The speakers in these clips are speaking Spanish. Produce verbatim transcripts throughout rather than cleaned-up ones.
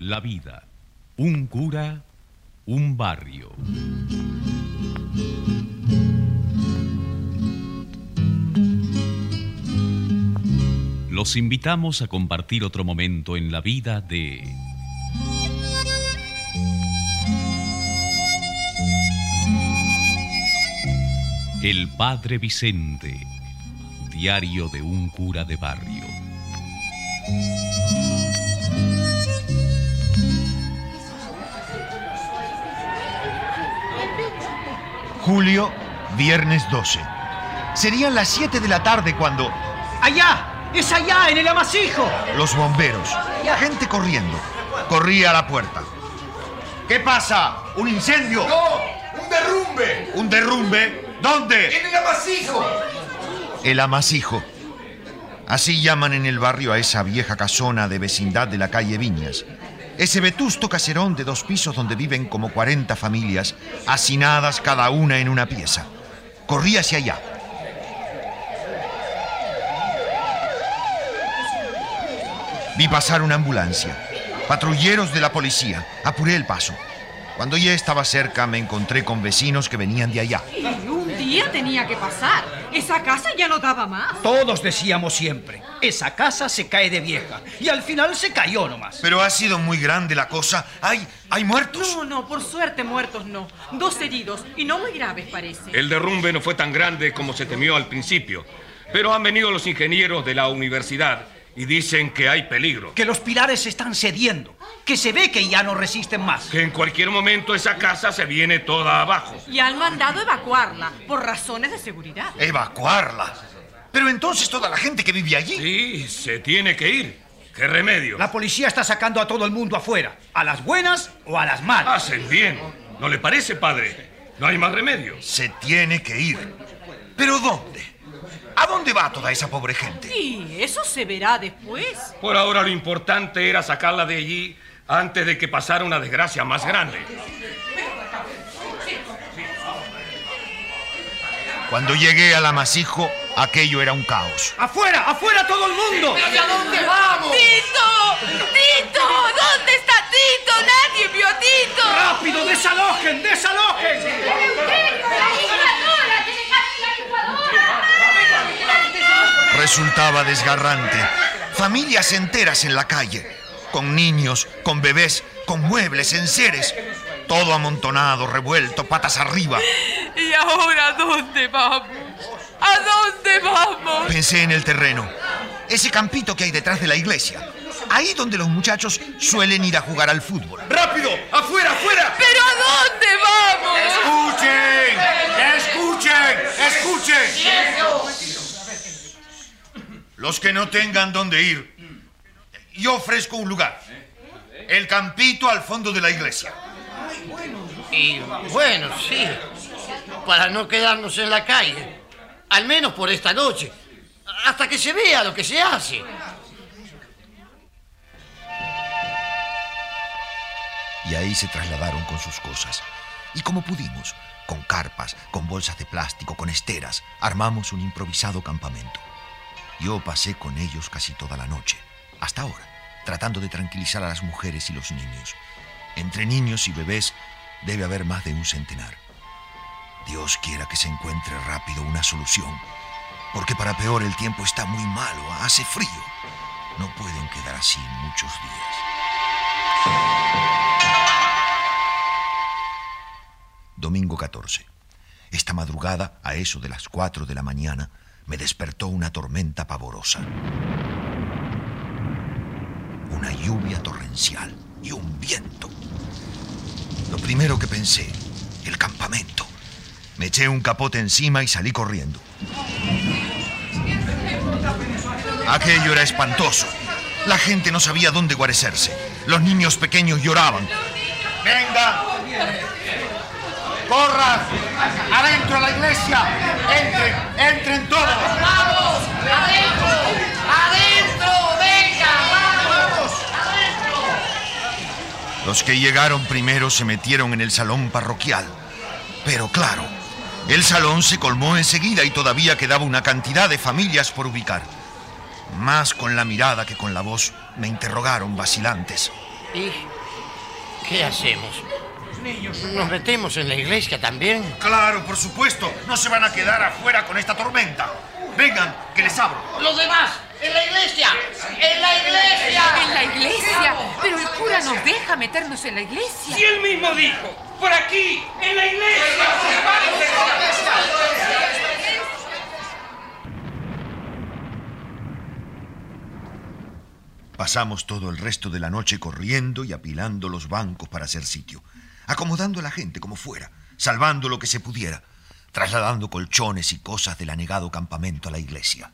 La vida, un cura, un barrio. Los invitamos a compartir otro momento en la vida de... El Padre Vicente, diario de un cura de barrio. Julio, viernes doce. Serían las siete de la tarde cuando... ¡Allá! ¡Es allá, en el amasijo! Los bomberos, la gente corriendo. Corría a la puerta. ¿Qué pasa? ¿Un incendio? ¡No! ¡Un derrumbe! ¿Un derrumbe? ¿Dónde? ¡En el amasijo! El amasijo. Así llaman en el barrio a esa vieja casona de vecindad de la calle Viñas. Ese vetusto caserón de dos pisos donde viven como cuarenta familias, hacinadas cada una en una pieza. Corrí hacia allá. Vi pasar una ambulancia. Patrulleros de la policía. Apuré el paso. Cuando ya estaba cerca, me encontré con vecinos que venían de allá. Y un día tenía que pasar. Esa casa ya no daba más. Todos decíamos siempre, esa casa se cae de vieja. Y al final se cayó nomás. Pero ha sido muy grande la cosa. ¿Hay, hay muertos? No, no, por suerte muertos no. Dos heridos, y no muy graves parece. El derrumbe no fue tan grande como se temió al principio. Pero han venido los ingenieros de la universidad y dicen que hay peligro. Que los pilares se están cediendo. Que se ve que ya no resisten más. Que en cualquier momento esa casa se viene toda abajo. Y han mandado evacuarla por razones de seguridad. ¿Evacuarla? Pero entonces toda la gente que vive allí... Sí, se tiene que ir. ¿Qué remedio? La policía está sacando a todo el mundo afuera. A las buenas o a las malas. Hacen bien. ¿No le parece, padre? No hay más remedio. Se tiene que ir. ¿Pero dónde? ¿A dónde va toda esa pobre gente? Y eso se verá después. Por ahora lo importante era sacarla de allí antes de que pasara una desgracia más grande. Cuando llegué al amasijo, aquello era un caos. ¡Afuera! ¡Afuera todo el mundo! ¿Y a dónde vamos? ¡Tito! ¡Tito! ¿Dónde está Tito? ¡Nadie vio a Tito! ¡Rápido! ¡Desalojen! ¡Desalojen! Resultaba desgarrante. Familias enteras en la calle. Con niños, con bebés, con muebles, enseres. Todo amontonado, revuelto, patas arriba. ¿Y ahora dónde vamos? ¿A dónde vamos? Pensé en el terreno. Ese campito que hay detrás de la iglesia. Ahí donde los muchachos suelen ir a jugar al fútbol. ¡Rápido! ¡Afuera, afuera! ¿Pero a dónde vamos? ¡Escuchen! ¡Escuchen! ¡Escuchen! Los que no tengan dónde ir, yo ofrezco un lugar. El campito al fondo de la iglesia. Y bueno, sí, para no quedarnos en la calle, al menos por esta noche, hasta que se vea lo que se hace. Y ahí se trasladaron con sus cosas. Y como pudimos, con carpas, con bolsas de plástico, con esteras, armamos un improvisado campamento. Yo pasé con ellos casi toda la noche, hasta ahora, tratando de tranquilizar a las mujeres y los niños. Entre niños y bebés debe haber más de un centenar. Dios quiera que se encuentre rápido una solución, porque para peor el tiempo está muy malo, hace frío. No pueden quedar así muchos días. Domingo catorce. Esta madrugada, a eso de las cuatro de la mañana, me despertó una tormenta pavorosa. Una lluvia torrencial y un viento. Lo primero que pensé, el campamento. Me eché un capote encima y salí corriendo. Aquello era espantoso. La gente no sabía dónde guarecerse. Los niños pequeños lloraban. ¡Venga! ¡Corran! ¡Adentro a la iglesia! ¡Entren! ¡Entren todos! ¡Vamos! ¡Adentro! ¡Adentro! ¡Venga! ¡Vamos! ¡Adentro! Los que llegaron primero se metieron en el salón parroquial. Pero claro, el salón se colmó enseguida y todavía quedaba una cantidad de familias por ubicar. Más con la mirada que con la voz me interrogaron vacilantes. ¿Y qué hacemos? ¿Nos metemos en la iglesia también? Claro, por supuesto. No se van a quedar afuera con esta tormenta. Vengan, que les abro. ¡Los demás! ¡En la iglesia! ¡En la iglesia! ¿En la iglesia? Pero el cura nos deja meternos en la iglesia. Si él mismo dijo, por aquí, en la iglesia. Pasamos todo el resto de la noche corriendo y apilando los bancos para hacer sitio, acomodando a la gente como fuera, salvando lo que se pudiera, trasladando colchones y cosas del anegado campamento a la iglesia.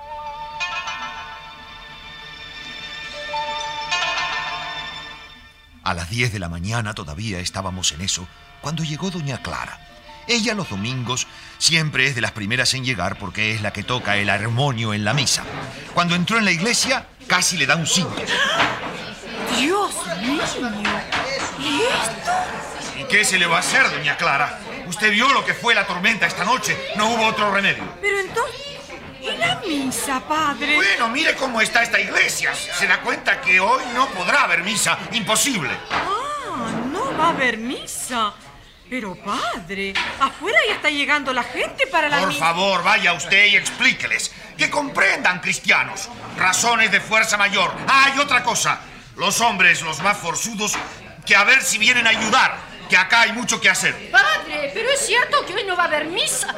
A las diez de la mañana todavía estábamos en eso cuando llegó doña Clara. Ella los domingos siempre es de las primeras en llegar porque es la que toca el armonio en la misa. Cuando entró en la iglesia casi le da un cinco. Dios mío. ¿Y esto? ¿Y qué se le va a hacer, doña Clara? Usted vio lo que fue la tormenta esta noche. No hubo otro remedio. Pero entonces... ¿Y la misa, padre? Bueno, mire cómo está esta iglesia. Se da cuenta que hoy no podrá haber misa. Imposible. Ah, no va a haber misa. Pero, padre, afuera ya está llegando la gente para la Por misa. favor, vaya usted y explíqueles. Que comprendan, cristianos. Razones de fuerza mayor. Ah, y otra cosa. Los hombres, los más forzudos, que a ver si vienen a ayudar. Que acá hay mucho que hacer. Padre, pero es cierto que hoy no va a haber misa.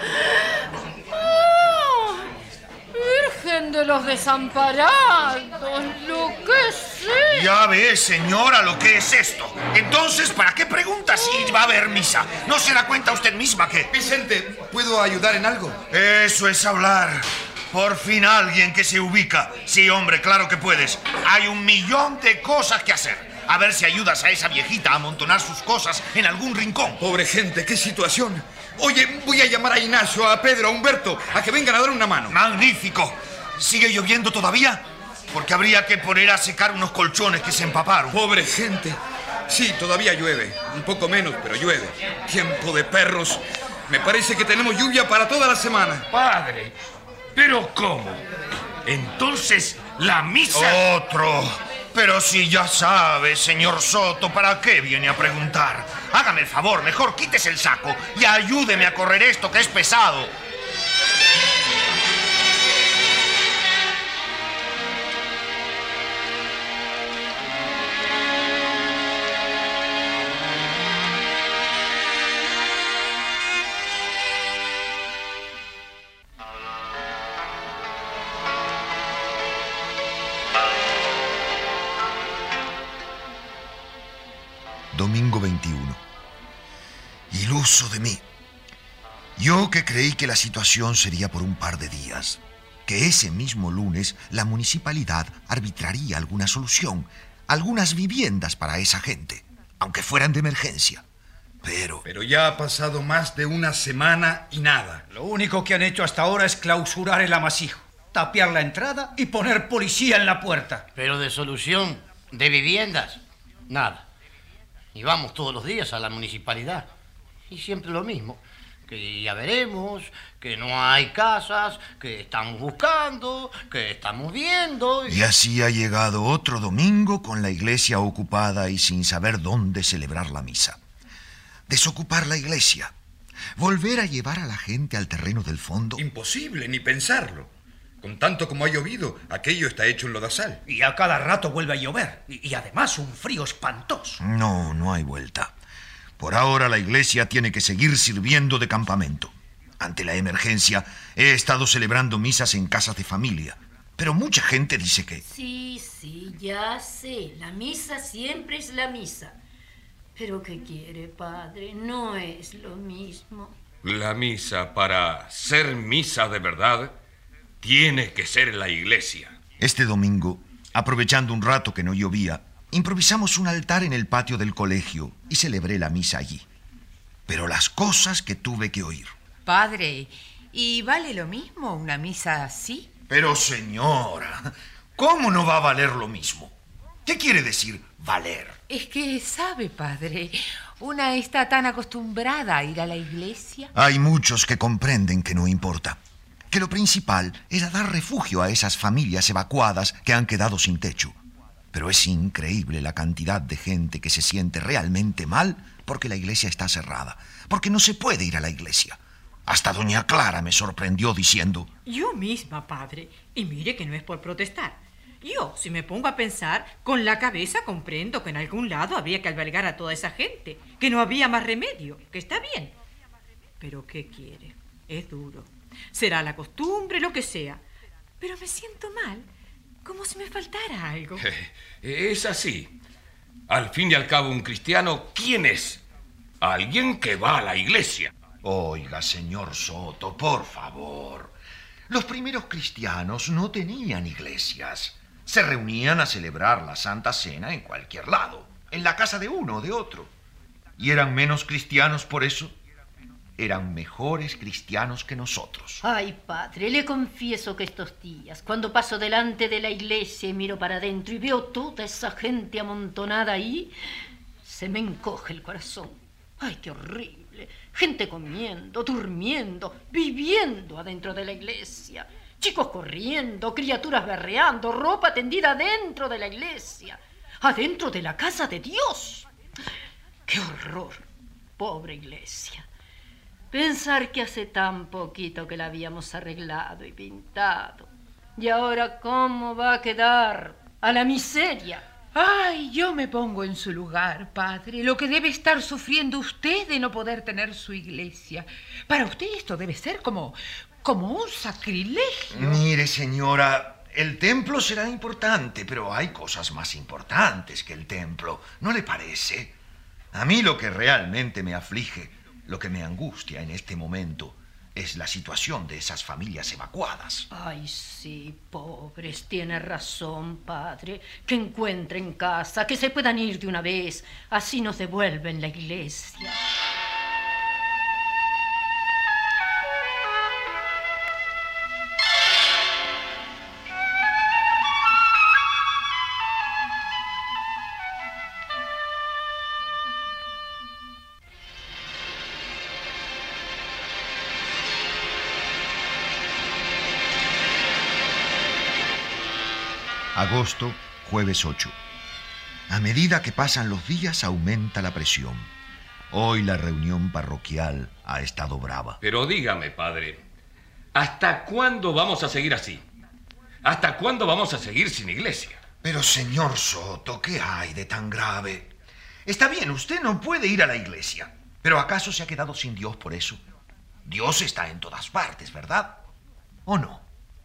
¡Oh! Virgen de los desamparados, lo que sé. Ya ve, señora, lo que es esto. Entonces, ¿para qué pregunta si va a haber misa? ¿No se da cuenta usted misma que...? Vicente, ¿puedo ayudar en algo? Eso es hablar. Por fin alguien que se ubica. Sí, hombre, claro que puedes. Hay un millón de cosas que hacer. A ver si ayudas a esa viejita a amontonar sus cosas en algún rincón. Pobre gente, qué situación. Oye, voy a llamar a Ignacio, a Pedro, a Humberto, a que vengan a dar una mano. ¡Magnífico! ¿Sigue lloviendo todavía? Porque habría que poner a secar unos colchones que se empaparon. Pobre gente. Sí, todavía llueve. Un poco menos, pero llueve. Tiempo de perros. Me parece que tenemos lluvia para toda la semana. Padre, ¿pero cómo? Entonces, la misa... ¡Otro! Pero si ya sabe, señor Soto, ¿para qué viene a preguntar? Hágame el favor, mejor quítese el saco y ayúdeme a correr esto que es pesado. Domingo veintiuno. Iluso de mí. Yo que creí que la situación sería por un par de días, que ese mismo lunes la municipalidad arbitraría alguna solución, algunas viviendas para esa gente, aunque fueran de emergencia. Pero... Pero ya ha pasado más de una semana y nada. Lo único que han hecho hasta ahora es clausurar el amasijo, tapiar la entrada y poner policía en la puerta. Pero de solución de viviendas, nada. Y vamos todos los días a la municipalidad. Y siempre lo mismo. Que ya veremos, que no hay casas, que estamos buscando, que estamos viendo. Y así ha llegado otro domingo con la iglesia ocupada y sin saber dónde celebrar la misa. Desocupar la iglesia. Volver a llevar a la gente al terreno del fondo. Imposible, ni pensarlo. Con tanto como ha llovido, aquello está hecho en lodazal. Y a cada rato vuelve a llover. Y, y además un frío espantoso. No, no hay vuelta. Por ahora la iglesia tiene que seguir sirviendo de campamento. Ante la emergencia, he estado celebrando misas en casas de familia. Pero mucha gente dice que... Sí, sí, ya sé. La misa siempre es la misa. Pero ¿qué quiere, padre? No es lo mismo. La misa, para ser misa de verdad, tiene que ser en la iglesia. Este domingo, aprovechando un rato que no llovía, improvisamos un altar en el patio del colegio y celebré la misa allí. Pero las cosas que tuve que oír. Padre, ¿y vale lo mismo una misa así? Pero señora, ¿cómo no va a valer lo mismo? ¿Qué quiere decir valer? Es que, sabe, padre, una está tan acostumbrada a ir a la iglesia. Hay muchos que comprenden que no importa. Que lo principal era dar refugio a esas familias evacuadas que han quedado sin techo. Pero es increíble la cantidad de gente que se siente realmente mal porque la iglesia está cerrada, porque no se puede ir a la iglesia. Hasta doña Clara me sorprendió diciendo... Yo misma, padre, y mire que no es por protestar. Yo, si me pongo a pensar, con la cabeza comprendo que en algún lado habría que albergar a toda esa gente, que no había más remedio, que está bien. Pero ¿qué quiere? Es duro. Será la costumbre, lo que sea. Pero me siento mal, como si me faltara algo. Es así. Al fin y al cabo, un cristiano, ¿quién es? Alguien que va a la iglesia. Oiga, señor Soto, por favor. Los primeros cristianos no tenían iglesias. Se reunían a celebrar la Santa Cena en cualquier lado, en la casa de uno o de otro. ¿Y eran menos cristianos por eso? Eran mejores cristianos que nosotros. Ay, padre, le confieso que estos días, cuando paso delante de la iglesia y miro para adentro y veo toda esa gente amontonada ahí, se me encoge el corazón. Ay, qué horrible. Gente comiendo, durmiendo, viviendo adentro de la iglesia. Chicos corriendo, criaturas berreando, ropa tendida adentro de la iglesia. Adentro de la casa de Dios. ¡Qué horror! Pobre iglesia. Pensar que hace tan poquito que la habíamos arreglado y pintado. Y ahora, ¿cómo va a quedar? A la miseria. Ay, yo me pongo en su lugar, padre. Lo que debe estar sufriendo usted de no poder tener su iglesia. Para usted esto debe ser como, como un sacrilegio. Mire, señora, el templo será importante, pero hay cosas más importantes que el templo. ¿No le parece? A mí lo que realmente me aflige, lo que me angustia en este momento, es la situación de esas familias evacuadas. Ay, sí, pobres, tiene razón, padre. Que encuentren casa, que se puedan ir de una vez. Así nos devuelven la iglesia. Agosto, jueves ocho. A medida que pasan los días aumenta la presión. Hoy la reunión parroquial ha estado brava. Pero dígame, padre, ¿hasta cuándo vamos a seguir así? ¿Hasta cuándo vamos a seguir sin iglesia? Pero, señor Soto, ¿qué hay de tan grave? Está bien, usted no puede ir a la iglesia, pero ¿acaso se ha quedado sin Dios por eso? Dios está en todas partes, ¿verdad? ¿O no?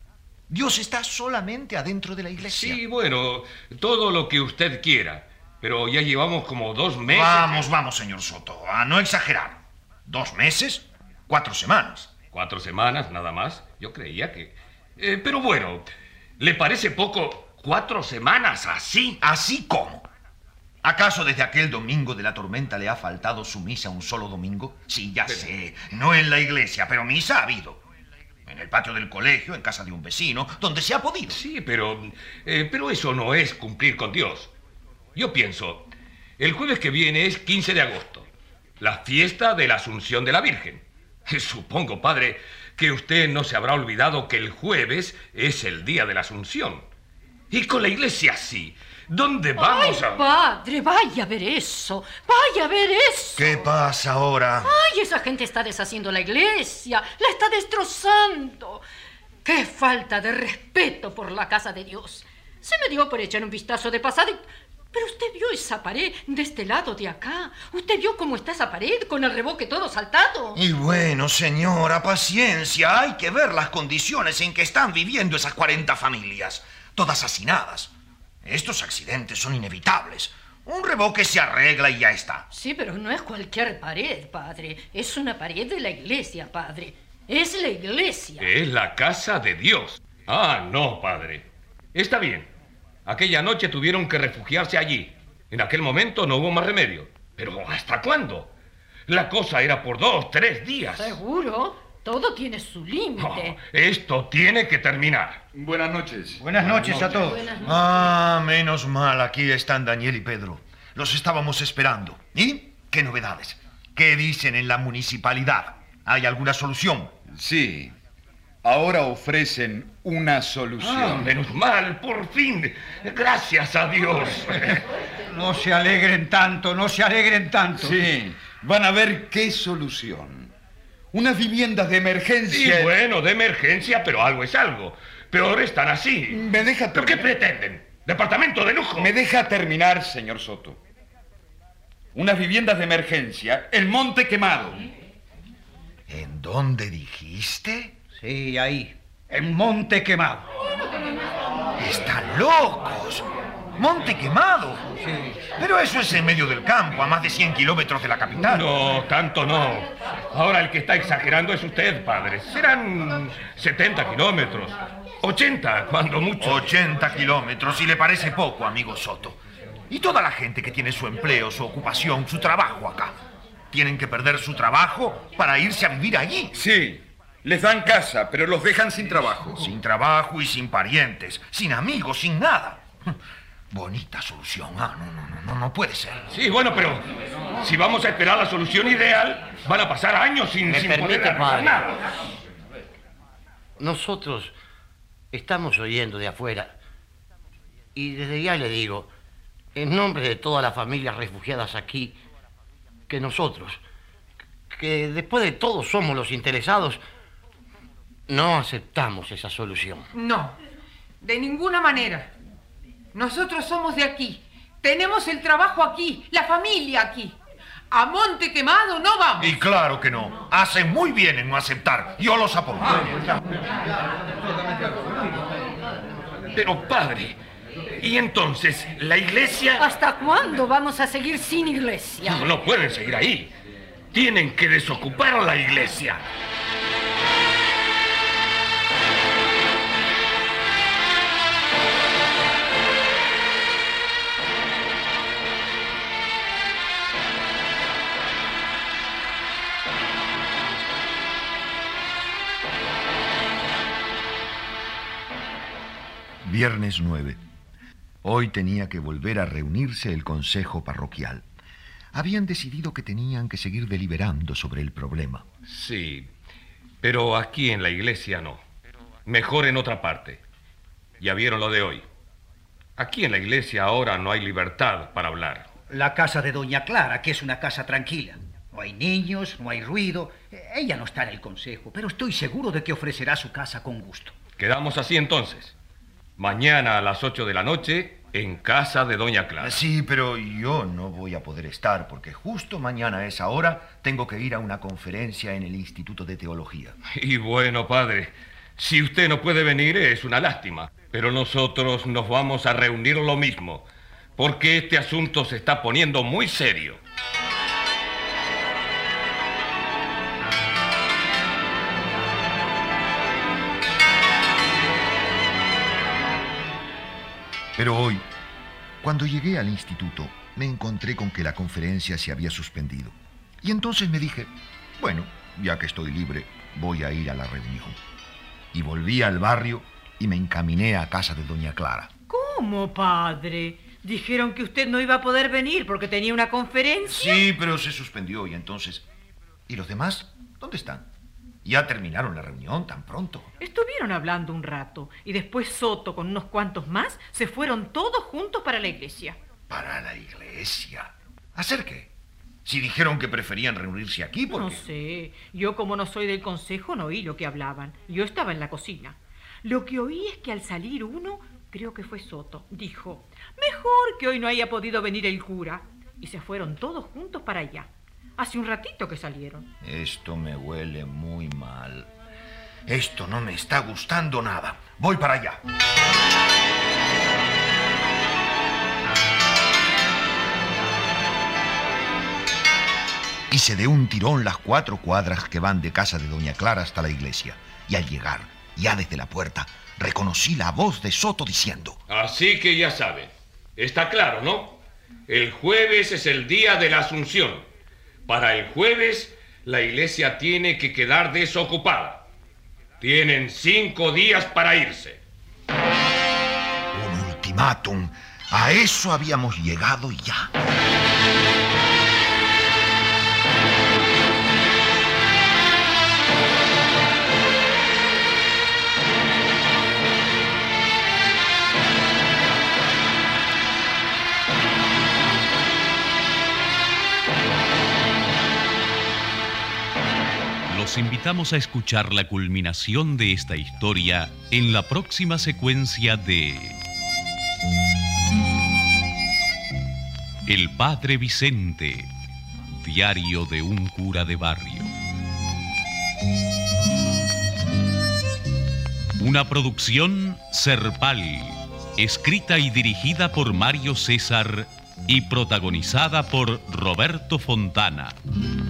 Dios está solamente adentro de la iglesia. Sí, bueno, todo lo que usted quiera. Pero ya llevamos como dos meses... Vamos, vamos, señor Soto, a no exagerar. ¿Dos meses? Cuatro semanas. Cuatro semanas, nada más. Yo creía que... Eh, pero bueno, ¿le parece poco cuatro semanas así? ¿Así cómo? ¿Acaso desde aquel domingo de la tormenta le ha faltado su misa un solo domingo? Sí, ya pero... sé, no en la iglesia, pero misa ha habido. En el patio del colegio, en casa de un vecino, donde se ha podido. Sí, pero, eh, pero eso no es cumplir con Dios. Yo pienso, el jueves que viene es quince de agosto, la fiesta de la Asunción de la Virgen. Supongo, padre, que usted no se habrá olvidado que el jueves es el día de la Asunción. Y con la iglesia sí. ¿Dónde vamos Ay, a...? padre, vaya a ver eso. Vaya a ver eso. ¿Qué pasa ahora? Ay, esa gente está deshaciendo la iglesia. La está destrozando. ¡Qué falta de respeto por la casa de Dios! Se me dio por echar un vistazo de pasada y... Pero usted vio esa pared de este lado de acá. ¿Usted vio cómo está esa pared con el revoque todo saltado? Y bueno, señora, paciencia. Hay que ver las condiciones en que están viviendo esas cuarenta familias. Todas hacinadas. Estos accidentes son inevitables. Un revoque se arregla y ya está. Sí, pero no es cualquier pared, padre. Es una pared de la iglesia, padre. Es la iglesia. Es la casa de Dios. Ah, no, padre. Está bien. Aquella noche tuvieron que refugiarse allí. En aquel momento no hubo más remedio. Pero ¿hasta cuándo? La cosa era por dos, tres días. ¿Seguro? Todo tiene su límite. Oh, esto tiene que terminar. Buenas noches. Buenas noches a todos. Buenas noches. Ah, menos mal, aquí están Daniel y Pedro. Los estábamos esperando. ¿Y qué novedades? ¿Qué dicen en la municipalidad? ¿Hay alguna solución? Sí. ahora ofrecen una solución. Ah, menos mal, por fin. Gracias a Dios. No se alegren tanto, no se alegren tanto. Sí, van a ver qué solución. Unas viviendas de emergencia. Sí, bueno, de emergencia, pero algo es algo. Peor están así. ¿Me deja ¿Pero qué pretenden? ¿Departamento de lujo? Me deja terminar, señor Soto. Unas viviendas de emergencia, el Monte Quemado. ¿En dónde dijiste? Sí, ahí, en Monte Quemado. ¡Están locos! ¡Monte Quemado! Sí. Pero eso es en medio del campo, a más de cien kilómetros de la capital. No, tanto no. Ahora el que está exagerando es usted, padre. Serán setenta kilómetros. ochenta, cuando mucho. ochenta kilómetros, y le parece poco, amigo Soto. Y toda la gente que tiene su empleo, su ocupación, su trabajo acá. Tienen que perder su trabajo para irse a vivir allí. Sí, les dan casa, pero los dejan sin trabajo. Sin trabajo y sin parientes, sin amigos, sin nada. Bonita solución. Ah, no, no, no, no, no puede ser. Sí, bueno, pero si vamos a esperar la solución ideal, van a pasar años sin, ¿Me sin permite, poder hacer padre? nada. Nosotros estamos oyendo de afuera. Y desde ya le digo, en nombre de todas las familias refugiadas aquí, que nosotros, que después de todo somos los interesados, no aceptamos esa solución. No, de ninguna manera. Nosotros somos de aquí. Tenemos el trabajo aquí, la familia aquí. A Monte Quemado no vamos. Y claro que no. Hacen muy bien en no aceptar. Yo los apoyo. Pero, padre, ¿y entonces la iglesia? ¿Hasta cuándo vamos a seguir sin iglesia? No, no pueden seguir ahí. Tienen que desocupar la iglesia. Viernes nueve. Hoy tenía que volver a reunirse el consejo parroquial. Habían decidido que tenían que seguir deliberando sobre el problema. Sí, pero aquí en la iglesia no. Mejor en otra parte. Ya vieron lo de hoy. Aquí en la iglesia ahora no hay libertad para hablar. La casa de Doña Clara, que es una casa tranquila. No hay niños, no hay ruido. Ella no está en el consejo, pero estoy seguro de que ofrecerá su casa con gusto. Quedamos así entonces. Mañana a las ocho de la noche en casa de Doña Clara. Sí, pero yo no voy a poder estar porque justo mañana a esa hora tengo que ir a una conferencia en el Instituto de Teología. Y bueno, padre, si usted no puede venir es una lástima, pero nosotros nos vamos a reunir lo mismo, porque este asunto se está poniendo muy serio. Pero hoy, cuando llegué al instituto, me encontré con que la conferencia se había suspendido. Y entonces me dije, bueno, ya que estoy libre, voy a ir a la reunión. Y volví al barrio y me encaminé a casa de Doña Clara. ¿Cómo, padre? Dijeron que usted no iba a poder venir porque tenía una conferencia. Sí, pero se suspendió y entonces... ¿Y los demás? ¿Dónde están? ¿Ya terminaron la reunión tan pronto? Estuvieron hablando un rato y después Soto con unos cuantos más se fueron todos juntos para la iglesia. ¿Para la iglesia? ¿Hacer qué? Si dijeron que preferían reunirse aquí, ¿por No qué? sé. Yo, como no soy del consejo, no oí lo que hablaban. Yo estaba en la cocina. Lo que oí es que al salir uno, creo que fue Soto, dijo, mejor que hoy no haya podido venir el cura. Y se fueron todos juntos para allá. Hace un ratito que salieron. Esto me huele muy mal. Esto no me está gustando nada. Voy para allá. Hice de un tirón las cuatro cuadras que van de casa de Doña Clara hasta la iglesia. Y al llegar, ya desde la puerta, reconocí la voz de Soto diciendo... Así que ya saben. Está claro, ¿no? El jueves es el día de la Asunción. Para el jueves, la iglesia tiene que quedar desocupada. Tienen cinco días para irse. Un ultimátum. A eso habíamos llegado ya. Los invitamos a escuchar la culminación de esta historia en la próxima secuencia de El Padre Vicente, diario de un cura de barrio. Una producción Serpal, escrita y dirigida por Mario César y protagonizada por Roberto Fontana.